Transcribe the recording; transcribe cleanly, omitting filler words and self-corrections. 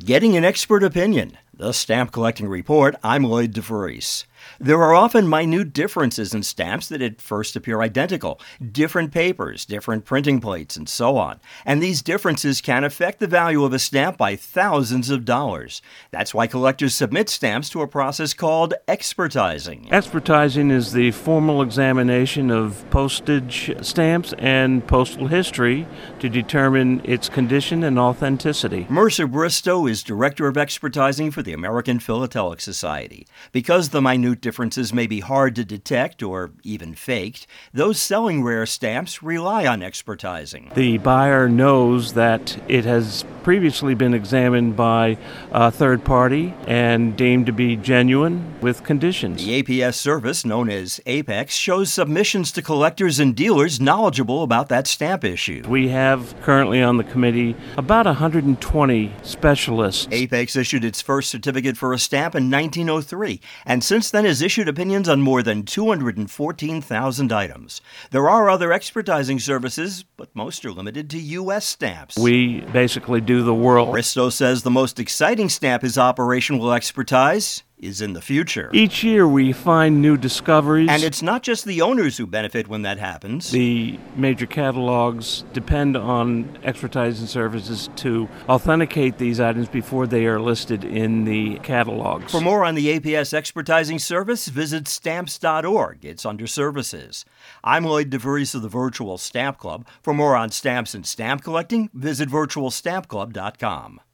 Getting an expert opinion. The Stamp Collecting Report. I'm Lloyd DeVries. There are often minute differences in stamps that at first appear identical. Different papers, different printing plates, and so on. And these differences can affect the value of a stamp by thousands of dollars. That's why collectors submit stamps to a process called expertizing. Expertizing is the formal examination of postage stamps and postal history to determine its condition and authenticity. Mercer Bristow is Director of Expertizing for the American Philatelic Society. Because the minute differences may be hard to detect or even faked, those selling rare stamps rely on expertizing. The buyer knows that it has previously been examined by a third party and deemed to be genuine with conditions. The APS service, known as Apex, shows submissions to collectors and dealers knowledgeable about that stamp issue. We have currently on the committee about 120 specialists. Apex issued its first certificate for a stamp in 1903, and since then has issued opinions on more than 214,000 items. There are other expertizing services, but most are limited to U.S. stamps. We basically do the world. Bristow says the most exciting stamp his operation will expertise is in the future. Each year we find new discoveries. And it's not just the owners who benefit when that happens. The major catalogs depend on expertizing services to authenticate these items before they are listed in the catalogs. For more on the APS expertizing service, visit stamps.org. It's under services. I'm Lloyd DeVries of the Virtual Stamp Club. For more on stamps and stamp collecting, visit virtualstampclub.com.